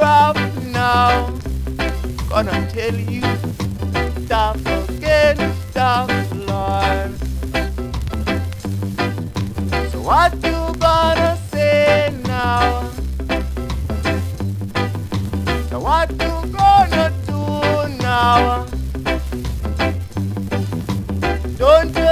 up now. Gonna tell you, stop again, stop, Lord. So what you gonna say now? Now what you gonna do now? Don't you